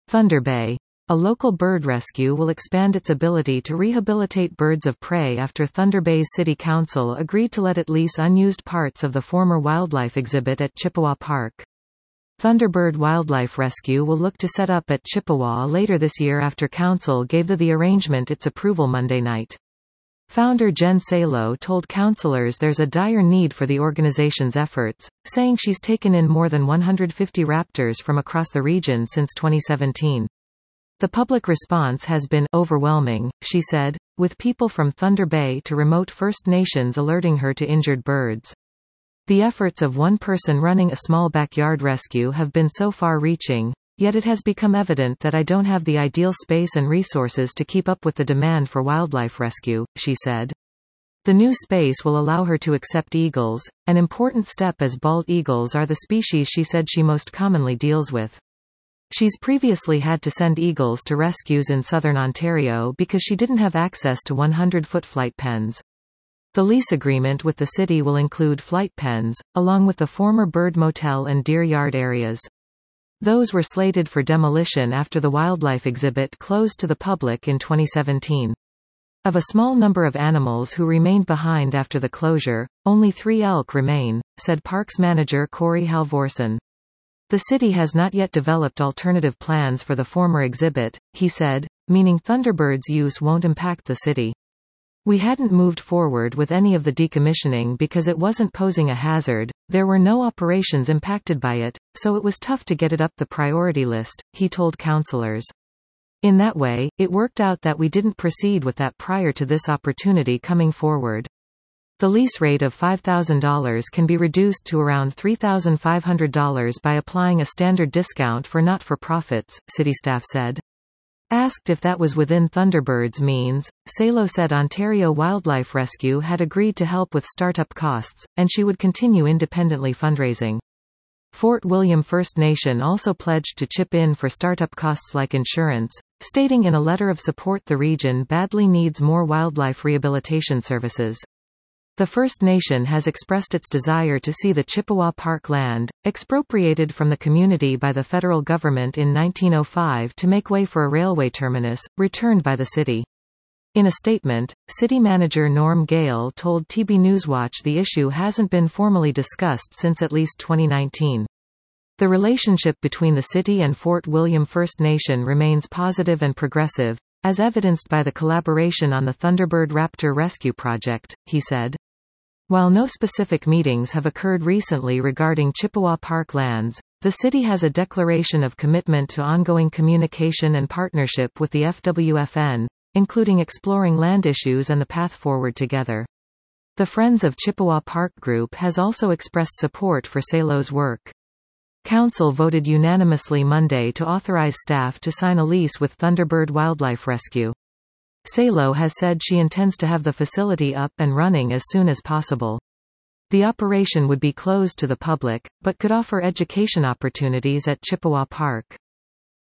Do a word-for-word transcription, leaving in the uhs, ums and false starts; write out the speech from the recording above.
Thunder Bay. A local bird rescue will expand its ability to rehabilitate birds of prey after Thunder Bay's City Council agreed to let it lease unused parts of the former wildlife exhibit at Chippewa Park. Thunderbird Wildlife Rescue will look to set up at Chippewa later this year after Council gave the, the arrangement its approval Monday night. Founder Jen Salo told councilors there's a dire need for the organization's efforts, saying she's taken in more than one hundred fifty raptors from across the region since twenty seventeen. The public response has been overwhelming, she said, with people from Thunder Bay to remote First Nations alerting her to injured birds. The efforts of one person running a small backyard rescue have been so far-reaching, yet it has become evident that I don't have the ideal space and resources to keep up with the demand for wildlife rescue, she said. The new space will allow her to accept eagles, an important step as bald eagles are the species she said she most commonly deals with. She's previously had to send eagles to rescues in southern Ontario because she didn't have access to one hundred foot flight pens. The lease agreement with the city will include flight pens, along with the former bird motel and deer yard areas. Those were slated for demolition after the wildlife exhibit closed to the public in twenty seventeen. Of a small number of animals who remained behind after the closure, only three elk remain, said Parks manager Corey Halvorsen. The city has not yet developed alternative plans for the former exhibit, he said, meaning Thunderbird's use won't impact the city. We hadn't moved forward with any of the decommissioning because it wasn't posing a hazard, there were no operations impacted by it, so it was tough to get it up the priority list, he told councillors. In that way, it worked out that we didn't proceed with that prior to this opportunity coming forward. The lease rate of five thousand dollars can be reduced to around three thousand five hundred dollars by applying a standard discount for not-for-profits, city staff said. Asked if that was within Thunderbird's means, Salo said Ontario Wildlife Rescue had agreed to help with startup costs, and she would continue independently fundraising. Fort William First Nation also pledged to chip in for startup costs like insurance, stating in a letter of support the region badly needs more wildlife rehabilitation services. The First Nation has expressed its desire to see the Chippewa Park land, expropriated from the community by the federal government in nineteen oh five to make way for a railway terminus, returned by the city. In a statement, city manager Norm Gale told T B Newswatch the issue hasn't been formally discussed since at least twenty nineteen. The relationship between the city and Fort William First Nation remains positive and progressive, as evidenced by the collaboration on the Thunderbird Raptor Rescue Project, he said. While no specific meetings have occurred recently regarding Chippewa Park lands, the city has a declaration of commitment to ongoing communication and partnership with the F W F N, including exploring land issues and the path forward together. The Friends of Chippewa Park group has also expressed support for Salo's work. Council voted unanimously Monday to authorize staff to sign a lease with Thunderbird Wildlife Rescue. Salo has said she intends to have the facility up and running as soon as possible. The operation would be closed to the public, but could offer education opportunities at Chippewa Park.